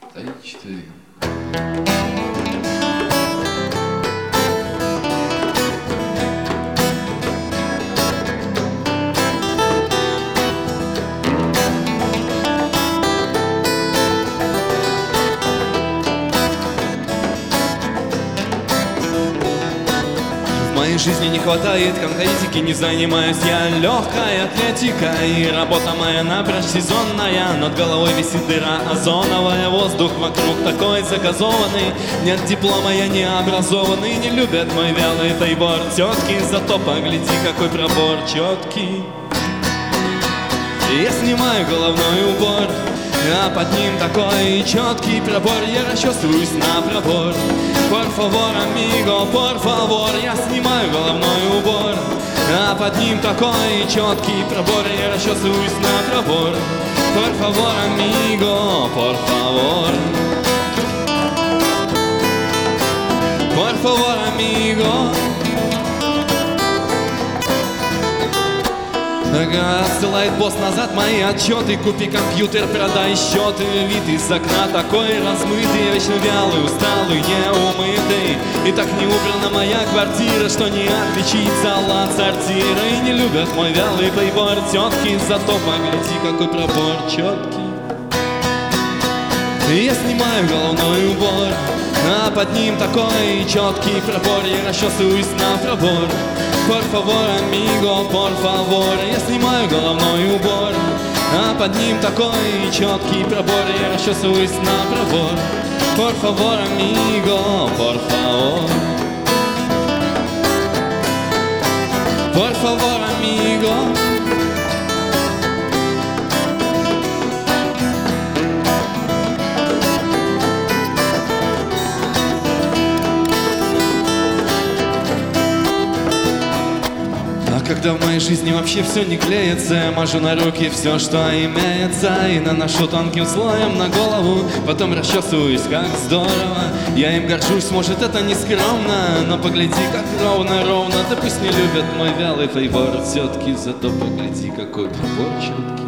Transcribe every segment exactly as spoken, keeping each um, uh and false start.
Три, четыре. В моей жизни не хватает конкретики, не занимаюсь я легкой атлетикой. И работа моя напрочь сезонная, над головой висит дыра озоновая. Воздух вокруг такой загазованный, нет диплома, я не образованный. Не любят мой вялый тайбор тетки, зато погляди, какой пробор четкий. Я снимаю головной убор, а под ним такой четкий пробор. Я расчесываюсь на пробор. Por favor, amigo, por favor. Я снимаю головной убор, а под ним такой четкий пробор. Я расчесываюсь на пробор. Por favor, amigo, por favor. Por favor, amigo. Ссылает босс назад мои отчеты. Купи компьютер, продай счеты. Вид из окна такой размытый, вечно вялый, усталый, неумытый. И так не убрана моя квартира, что не отличить зал от сортира. И не любят мой вялый плейбой тетки, зато погляди, какой пробор четкий. Я снимаю головной убор, а под ним такой четкий пробор. Я расчесываюсь на пробор. Por favor, amigo, por favor. Я снимаю головной убор, а под ним такой четкий пробор. Я расчесываюсь на пробор. Por favor, amigo, por favor. Por favor, amigo. Когда в моей жизни вообще все не клеится, я мажу на руки все, что имеется, и наношу тонким слоем на голову, потом расчесываюсь, как здорово. Я им горжусь, может, это не скромно, но погляди, как ровно-ровно. Да пусть не любят мой вялый фейворит все-таки, зато погляди, какой пробор четкий.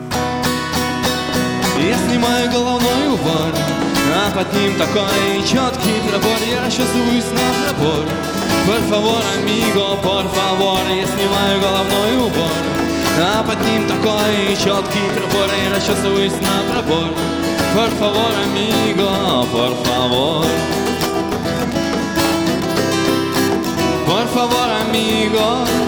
Я снимаю головной убор, а под ним такой четкий пробор. Я расчесываюсь на пробор. Por favor, amigo, por favor. Я снимаю головной убор, а под ним такой четкий пробор. Я расчесываюсь на пробор. Por favor, amigo, por favor. Por favor, amigo.